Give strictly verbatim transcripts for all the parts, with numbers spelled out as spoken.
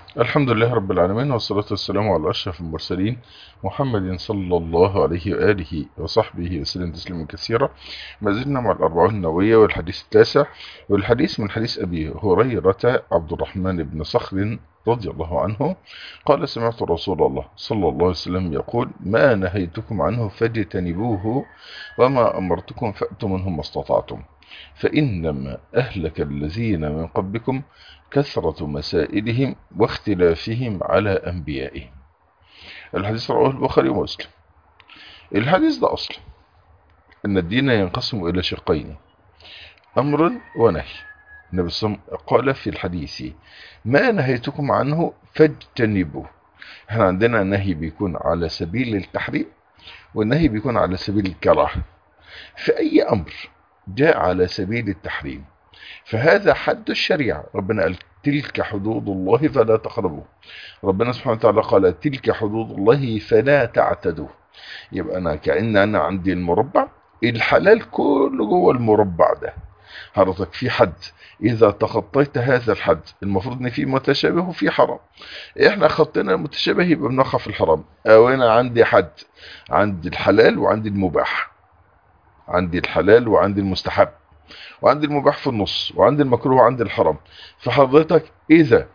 الحمد لله رب العالمين، والصلاة والسلام على أشرف المرسلين محمد صلى الله عليه وآله وصحبه وسلم تسليما كثيرا. ما زلنا مع الأربعون النووية والحديث التاسع، والحديث من حديث أبي هريرة عبد الرحمن بن صخر رضي الله عنه قال: سمعت رسول الله صلى الله عليه وسلم يقول: ما نهيتكم عنه فاجتنبوه، وما أمرتكم فأتوا منه ما استطعتم، فإنما أهلك الذين من قبلكم كثرة مسائلهم واختلافهم على أنبيائهم. الحديث رواه البخاري ومسلم. الحديث ده أصل أن الدين ينقسم إلى شقين: أمر ونهي. النبي صلى الله عليه وسلم قال في الحديث: ما نهيتكم عنه فاجتنبوه. احنا عندنا النهي بيكون على سبيل التحريم، والنهي بيكون على سبيل الكراهة. في أي أمر جاء على سبيل التحريم فهذا حد الشريعة. ربنا قال: تلك حدود الله فلا تقربوه. ربنا سبحانه وتعالى قال: تلك حدود الله فلا تعتدوه. يبقى أنا كأن أنا عندي المربع، الحلال كله جوه المربع ده. حضرتك في حد، إذا تخطيت هذا الحد المفروض إن في متشابه وفي حرام. إحنا خطينا المتشابه يبقى بنقع في الحرام. أو أنا عندي حد، عندي الحلال وعندي المباح، عندي الحلال وعندي المستحب، وعندي المباح في النص، وعندي المكروه وعندي الحرام. فحضرتك إذا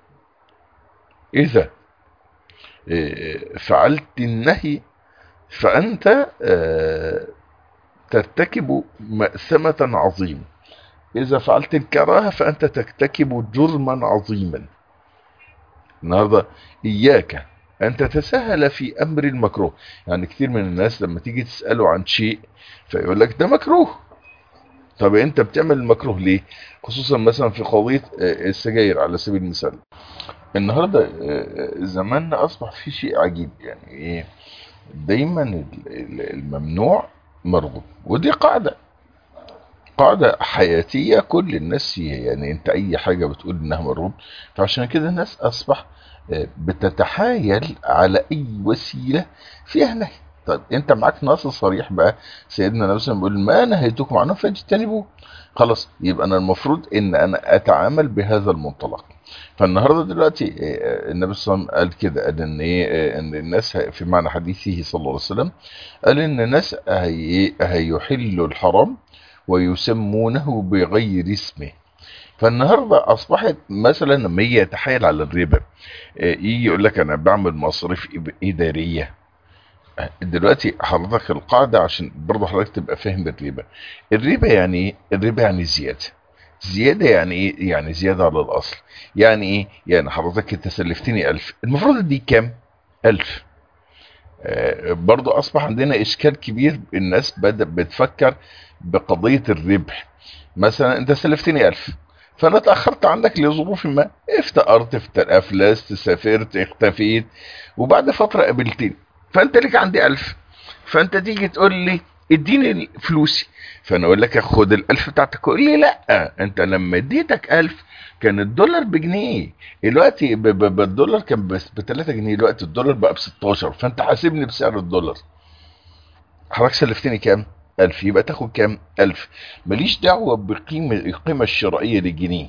إذا إيه، فعلت النهي فأنت آه، ترتكب مأثمة عظيمة. إذا فعلت الكراهة فأنت ترتكب جرما عظيما. النهاردة إياك أن تتساهل في أمر المكروه. يعني كثير من الناس لما تيجي تسأله عن شيء فيقول لك ده مكروه. طب أنت بتعمل المكروه ليه؟ خصوصا مثلا في قضية آه، السجاير على سبيل المثال. النهاردة آه، زماننا أصبح في شيء عجيب. يعني إيه؟ دايما ال- ال- الممنوع مرغوب، ودي قاعدة قاعدة حياتية كل الناس فيها. يعني انت اي حاجة بتقول انها مرغوب، فعشان كده الناس اصبح آه، بتتحايل على اي وسيلة فيها نهي. طيب انت معاك نص صريح بقى، سيدنا النبي صلى الله عليه وسلم بيقول: ما نهيتكم عنه فاجتنبوه. خلاص، يبقى انا المفروض ان انا اتعامل بهذا المنطلق. فالنهارده دلوقتي آه، النبي صلى الله عليه وسلم قال كده، قال ان ايه، آه، ان الناس ه- في معنى حديثه صلى الله عليه وسلم، قال ان الناس هي هيحلوا الحرام ويسمونه بغير اسمه. فالنهارده اصبحت مثلا لما يجي يتحايل على الربا، آه، يجي يقول لك انا بعمل مصاريف إب- اداريه. آه، دلوقتي حضرتك القاعده عشان برضه حضرتك تبقى فاهم الربا. الربا يعني ايه؟ الربا يعني زياده. زياده يعني ايه؟ يعني زياده على الاصل. يعني ايه؟ يعني حضرتك انت سلفتني ألف، المفروض اديك كام؟ ألف. آه، برضو أصبح عندنا إشكال كبير. الناس بدأت بتفكر بقضية الربح. مثلا أنت سلفتني ألف، فأنا اتأخرت عنك لظروف ما، افتقرت، افت- أفلست، سافرت، اختفيت، وبعد فترة قابلتني، فأنت لك عندي ألف. فأنت تيجي تقول لي اديني فلوسي، فأنا أقول لك خد الألف بتاعتك. تقول لي لا، أنت لما اديتك ألف كان الدولار بجنيه، دلوقتي ب- ب- بالدولار كان بس ب تلاتة جنيه، دلوقتي الدولار بقى ب ستاشر، فانت حاسبني بسعر الدولار. حضرتك سلفتني كام؟ ألف، يبقى تاخد كام؟ ألف. ماليش دعوه بقيمه القيمه الشرائيه للجنيه.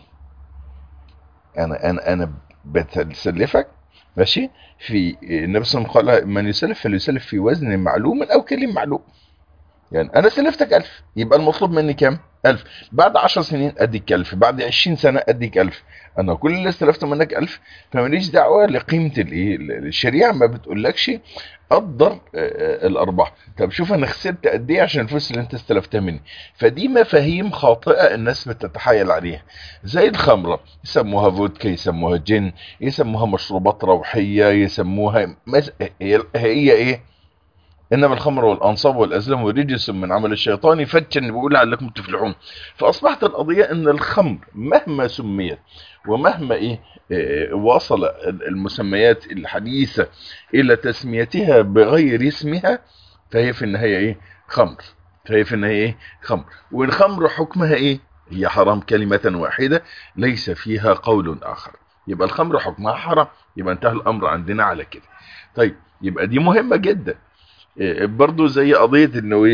انا انا انا بسلفك، ماشي، في النبي صلى الله عليه وسلم قال: من يسلف فليسلف في وزن معلوم او كيل معلوم. يعني انا سلفتك ألف، يبقى المطلوب مني كام؟ ألف. بعد عشر سنين اديك ألف، بعد عشرين سنه اديك ألف. انا كل اللي استلفته منك ألف. فماليش دعوه لقيمه الايه. الشريعه ما بتقولكش قدر آه، آه، الارباح. طب شوف انا خسرت قد ايه عشان الفلوس اللي انت استلفتها مني. فدي مفاهيم خاطئه الناس بتتحايل عليها. زي الخمره، يسموها فودكا، يسموها جن، يسموها مشروبات روحيه، يسموها مز... هي هي ايه؟ انما الخمر والانصاب والازلام رجس من عمل الشيطان فاجتنبوه لعلكم تفلحون. فاصبحت القضيه ان الخمر مهما سميت، ومهما ايه، إيه، وصل المسميات الحديثه الى تسميتها بغير اسمها، فهي في النهايه ايه؟ خمر. فهي في النهايه ايه؟ خمر. والخمر حكمها ايه؟ هي حرام كلمه واحده، ليس فيها قول اخر. يبقى الخمر حكمها حرام، يبقى انتهى الامر عندنا على كده. طيب، يبقى دي مهمه جدا. إيه، برضو زي قضية انه ي-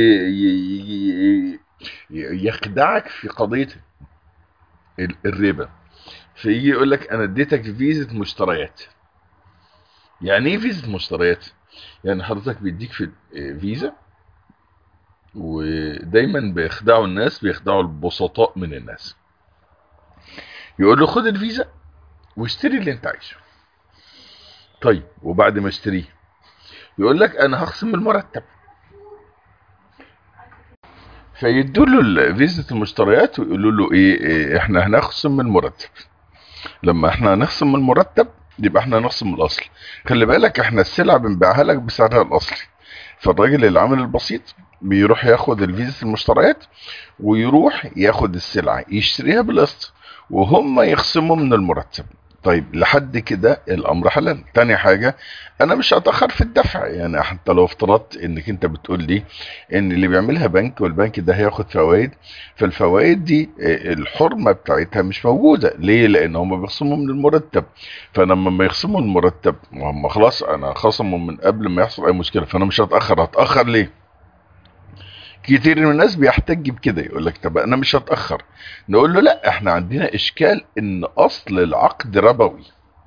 ي- ي- يخدعك في قضية ال- الربا. فيجي يقول لك انا اديتك فيزة مشتريات، يعني ايه فيزا مشتريات؟ يعني حضرتك بيديك في فيزا، ودايما بيخدعوا الناس، بيخدعوا البسطاء من الناس. يقول له خد الفيزا واشتري اللي انت عايزه. طيب وبعد ما اشتريه يقول لك انا هخصم المرتب، فيدوا له فيزا المشتريات ويقولوا له ايه, إيه احنا هنخصم من المرتب. لما احنا هنخصم من المرتب يبقى احنا هنخصم من الاصل. خلي بالك احنا السلعه بنبيعها لك بسعرها الاصلي. فالراجل العامل البسيط بيروح ياخد الفيزا المشتريات ويروح ياخد السلعه يشتريها بالقسط، وهم يخصموا من المرتب. طيب لحد كده الامر حلال. تاني حاجه، انا مش هتاخر في الدفع. يعني حتى لو افترضت انك انت بتقول لي ان اللي بيعملها بنك والبنك ده هياخد فوائد، فالفوائد دي آه، الحرمه بتاعتها مش موجوده. ليه؟ لان هم بيخصموا من المرتب. فلما ما يخصموا المرتب هم خلاص انا خصموا من قبل ما يحصل اي مشكله، فانا مش هتاخر. هتاخر ليه؟ كتير من الناس بيحتج بكده، يقول لك طب انا مش هتاخر. نقول له لا، احنا عندنا اشكال ان اصل العقد ربوي.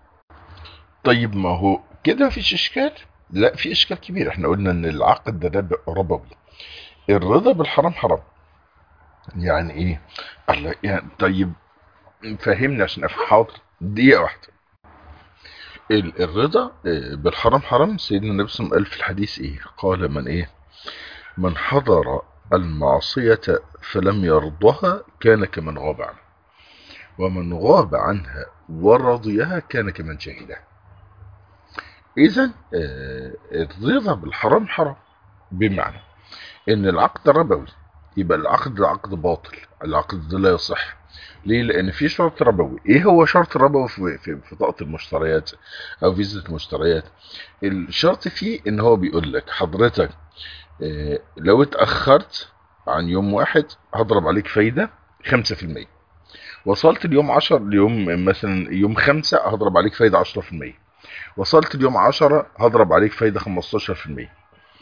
طيب ما هو كده مفيش اشكال؟ لا، في اشكال كبير. احنا قلنا ان العقد رب- ربوي. الرضا بالحرام حرام. يعني ايه؟ الله يعني. طيب فهمني عشان افهم. حاضر، دقيقه واحده. ال- الرضا آه، بالحرام حرام. سيدنا النبي صلى الله عليه وسلم قال في الحديث ايه؟ قال من ايه؟ من حضر المعصيه فلم يرضها كان كمن غاب عنها، ومن غاب عنها ورضيها كان كمن شهدها. اذا آه، الرضا بالحرام حرام. بمعنى ان العقد ربوي، يبقى العقد ده عقد باطل، العقد ده لا يصح. ليه؟ لان في شرط ربوي. ايه هو شرط ربوي في في في بطاقه المشتريات او فيزا المشتريات؟ الشرط فيه ان هو بيقول لك حضرتك آه، لو اتاخرت عن يوم واحد هضرب عليك فايده خمسة في المية. وصلت اليوم عشرة، اليوم مثلا يوم خمسة هضرب عليك فايده عشرة في المية. وصلت اليوم عشرة هضرب عليك فايده خمستاشر في المية.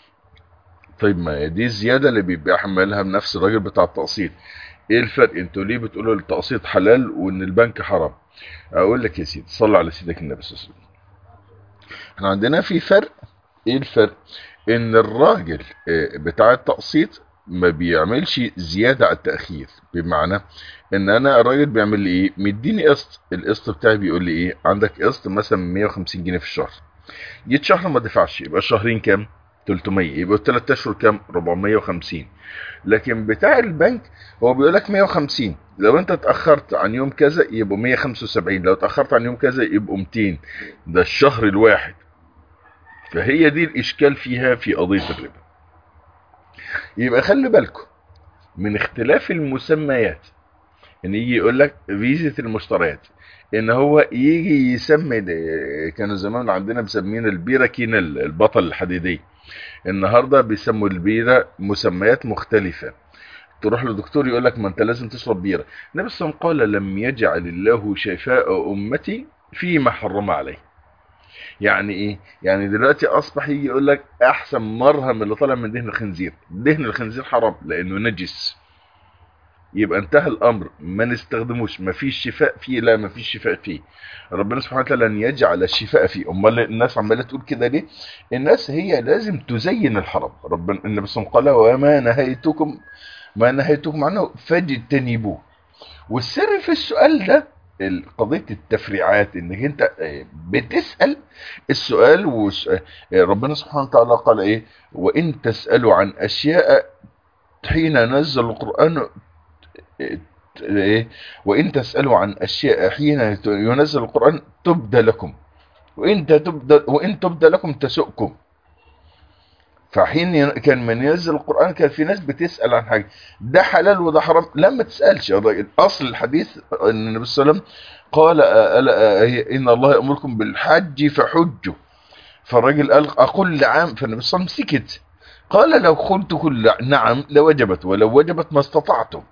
طيب ما هي دي الزياده اللي بيبقى حملها بنفس الراجل بتاع التقسيط. ايه الفرق؟ انتوا ليه بتقولوا التقسيط حلال وان البنك حرام؟ اقول لك يا سيدي، صلى على سيدك النبي صلى الله عليه وسلم. احنا عندنا في فرق. ايه الفرق؟ ان الراجل آه، بتاع التقسيط ما بيعملش زياده على التاخير. بمعنى ان انا الراجل بيعمل لي ايه؟ مديني قسط، القسط بتاعي بيقول لي ايه؟ عندك قسط مثلا مية وخمسين جنيه في الشهر. جيت شهر ما دفعش، يبقى الشهرين كام؟ تلتمية. يبقى الثلاث اشهر كام؟ اربعمية وخمسين. لكن بتاع البنك هو بيقول لك مية وخمسين، لو انت اتاخرت عن يوم كذا يبقوا مية وخمسة وسبعين، لو اتاخرت عن يوم كذا يبقوا ميتين. ده الشهر الواحد. فهي دي الاشكال فيها في قضيه الربا. يبقى خلي بالكم من اختلاف المسميات. ان يجي يقول لك فيزا المشتريات، ان هو يجي يسمي، كانوا زمان عندنا مسمين البيره كينا البطل الحديديه، النهارده بيسموا البيره مسميات مختلفه. تروح لدكتور يقول لك ما انت لازم تشرب بيره. النبي صلى الله عليه وسلم قال لم يجعل الله شفاء امتي فيما حرم عليه. يعني ايه؟ يعني دلوقتي اصبح يجي يقول لك احسن مرهم اللي طالع من دهن الخنزير، دهن الخنزير حرام لانه نجس. يبقى انتهى الامر، ما نستخدموش. ما فيش شفاء فيه، لا ما فيش شفاء فيه. ربنا سبحانه وتعالى لن يجعل الشفاء فيه. امال الناس عماله تقول كده ليه؟ الناس هي لازم تزين الحرام. ربنا النبي صلى الله عليه وسلم قال وما نهيتكم ما نهيتكم عنه فاجتنبوه. والسر في السؤال ده قضية التفريعات، انك انت آه، بتسأل السؤال. وربنا سبحانه وتعالى قال ايه؟ وان تسألوا عن اشياء حين نزل القرآن ايه؟ وان تسألوا عن اشياء حين ينزل القرآن تبدى لكم، وان تبدى وان تبدى لكم تسؤكم. فحين ين- كان من ينزل القرآن كان في ناس بتسأل عن حاجة ده حلال وده حرام، لا ما تسألش. الراجل اصل الحديث ان النبي صلى الله عليه وسلم قال آه، ألا- آه، ان الله يأمركم بالحج فحجوا. فالراجل قال اقول عام، فالنبي صلى الله عليه وسلم سكت. قال لو قلت كل نعم لوجبت، ولو وجبت ما استطعتم.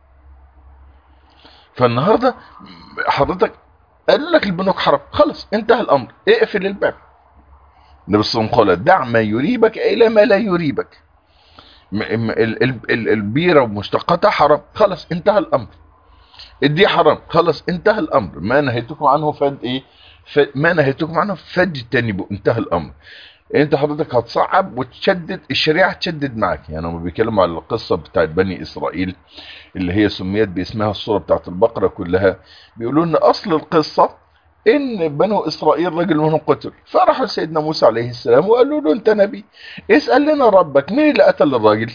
فالنهارده حضرتك قال لك البنوك حرام، خلاص انتهى الامر، اقفل الباب. النبي صلى الله عليه وسلم قال دع ما يريبك الى ما لا يريبك. م- م- ال- ال- ال- البيره ومشتقاتها حرام، خلاص انتهى الامر. الدي حرام، خلاص انتهى الامر. ما نهيتكم عنه فاد ايه؟ فما نهيتكم عنه فاجتنبوا، انتهى الامر. انت حضرتك هتصعب وتشدد، الشريعه تشدد معاك. يعني هم بيتكلموا على القصه بتاعت بني اسرائيل اللي هي سميت باسمها السوره بتاعت البقره كلها. بيقولوا ان اصل القصه ان بنو اسرائيل رجل منهم قتل، فراحوا لسيدنا موسى عليه السلام وقالوا له انت نبي، اسال لنا ربك مين اللي قتل الراجل.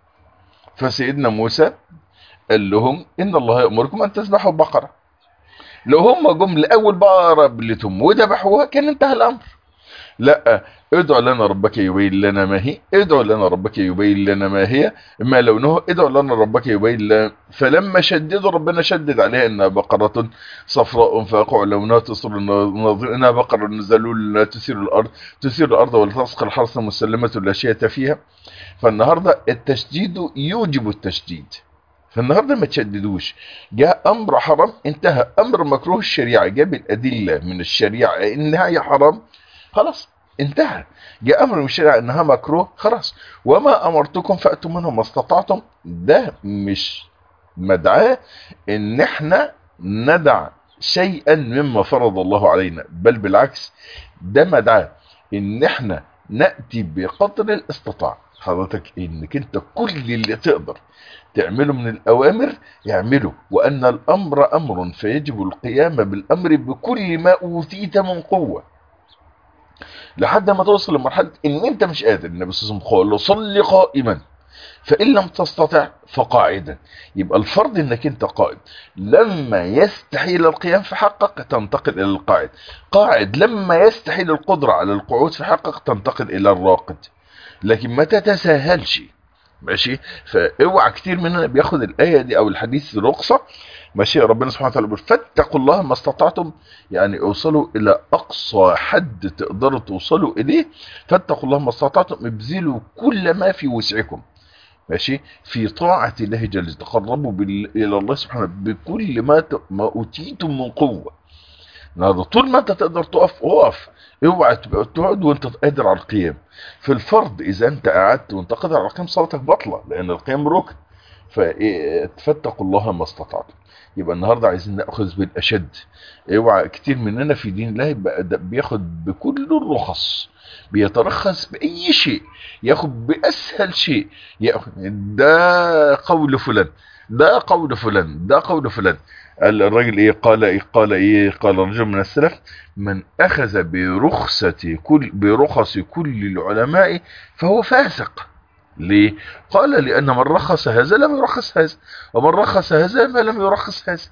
فسيدنا موسى قال لهم ان الله يامركم ان تذبحوا بقره. لو هم جم لاول بقره قبلتهم وذبحوها كان انتهى الامر. لا، ادعو لنا ربك يبين لنا ما هي، ادعو لنا ربك يبين لنا ما هي، ما لونه، ادعو لنا ربك يبين لنا. فلما شددوا ربنا شدد عليها انها بقرة صفراء فاقع لونها تسر الناظرين، انها بقرة ذلول لا تثير الارض تثير الارض ولا تسقي الحرث مسلمة لا شية فيها. فالنهارده التشديد يوجب التشديد. فالنهارده ما تشددوش. جاء امر حرام انتهى، امر مكروه الشريعه جاب الادله من الشريعه انها هي حرام، خلاص انتهى. جاء امر من الشريعه انها مكروه، خلاص. وما امرتكم فاتوا منه ما استطعتم. ده مش مدعاه ان احنا ندع شيئا مما فرض الله علينا، بل بالعكس ده مدعاه ان احنا ناتي بقدر الاستطاع. حضرتك انك انت كل اللي تقدر تعمله من الأوامر يعمله، وأن الأمر أمر فيجب القيام بالأمر بكل ما أوتيت من قوة، لحد ما توصل لمرحلة إن أنت مش قادر. النبي صلى الله عليه وسلم قال صل قائما فإن لم تستطع فقاعدا. يبقى الفرض إنك أنت قائد، لما يستحيل القيام في حقك تنتقل إلى القاعد، قاعد لما يستحيل القدرة على القعود في حقك تنتقل إلى الراقد. لكن ما تتساهلش، ماشي. فاوعى كتير مننا بياخد الايه دي او الحديث رخصه، ماشي. ربنا سبحانه وتعالى بيقول فاتقوا الله ما استطعتم، يعني اوصلوا الى اقصى حد تقدروا توصلوا اليه. فاتقوا الله ما استطعتم، ابذلوا كل ما في وسعكم، ماشي، في طاعه الله جل، تقربوا الى الله سبحانه بكل ما ت... ما اوتيتم من قوه. النهارده طول ما انت تقدر تقف اقف، اوعى تبقى تقعد وانت قادر على القيام. في الفرض اذا انت قعدت وانت قادر على القيام صلاتك باطله، لان القيام ركن. فاتقوا الله ما استطعتم. يبقى النهارده عايزين ناخذ بالاشد. اوعى كتير مننا في دين الله يبقى بياخد بكل الرخص، بيترخص باي شيء، ياخد باسهل شيء، ياخد ده قول فلان، ده قول فلان، ده قول فلان. الراجل ايه قال ايه قال ايه قال رجل من السلف من اخذ برخصة كل برخص كل العلماء فهو فاسق. ليه؟ قال لان من رخص هذا لم يرخص هذا، ومن رخص هذا ما لم يرخص هذا.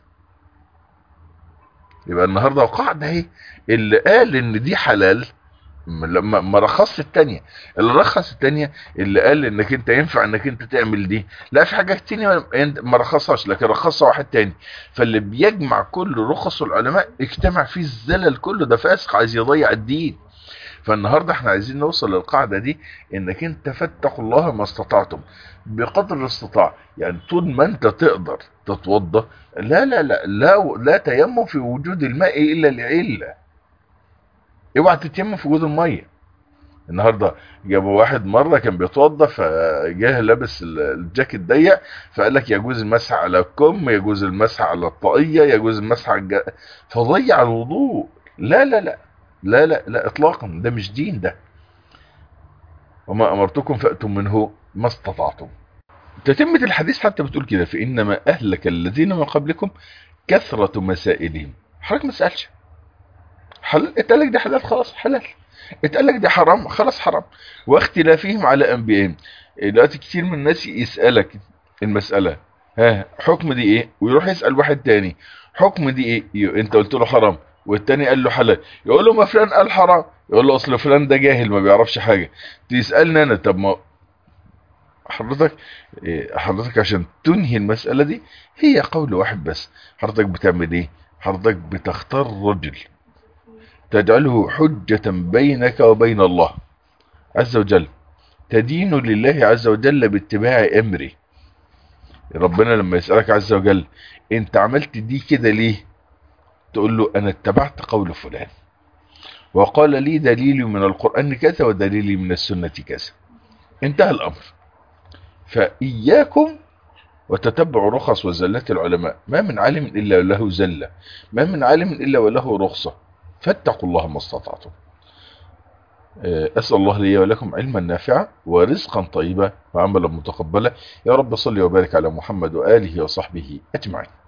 يبقى النهارده قاعده اهي، اللي قال ان دي حلال لما ما رخصش التانية، اللي رخص التانية اللي قال انك انت ينفع انك انت تعمل دي، لا في حاجات تانية ما رخصهاش لكن رخصها واحد تاني. فاللي بيجمع كل رخص العلماء اجتمع فيه الزلل كله، ده فاسق عايز يضيع الدين. فالنهارده احنا عايزين نوصل للقاعده دي، انك انت فاتقوا الله ما استطعتم بقدر الاستطاع. يعني طول ما انت تقدر تتوضا، لا لا لا لا, لا تيمم في وجود الماء الا لعله. اوعى تتيمم في وجود الميه. النهارده جابوا واحد مره كان بيتوضى فجاه لابس الجاكيت ضيق، فقال لك يجوز المسح على الكم، يجوز المسح على الطاقيه، يجوز المسح على الج... فضيع الوضوء. لا لا لا لا لا لا اطلاقا، ده مش دين ده. وما امرتكم فاتوا منه ما استطعتم. تتمه الحديث حتى بتقول كده فانما اهلك الذين من قبلكم كثره مسائلهم. حضرتك ما تسالش، حلال اتقال لك ده حلال خلاص حلال، اتقال لك ده حرام خلاص حرام. واختلافهم على انبيائهم. دلوقتي كتير من الناس يسالك المساله ها حكم دي ايه، ويروح يسال واحد تاني حكم دي ايه، انت قلت له حرام والتاني قال له حلال، يقول له ما فلان قال حرام، يقول له اصل فلان ده جاهل ما بيعرفش حاجه. تسالني انا، طب ما حضرتك إيه، حضرتك عشان تنهي المساله دي هي قول واحد بس. حضرتك بتعمل ايه؟ حضرتك بتختار رجل تجعله حجة بينك وبين الله عز وجل، تدين لله عز وجل باتباع امره. ربنا لما يسألك عز وجل انت عملت دي كده ليه، تقول له انا اتبعت قول فلان وقال لي دليلي من القرآن كذا ودليلي من السنة كذا، انتهى الامر. فإياكم وتتبع رخص وزلات العلماء. ما من عالم الا وله زلة، ما من عالم الا وله رخصة. فاتقوا الله ما استطعتم. أسأل الله لي ولكم علما نافعا ورزقا طيبا وعملا متقبلا. يا رب صل وبارك على محمد وآله وصحبه أجمعين.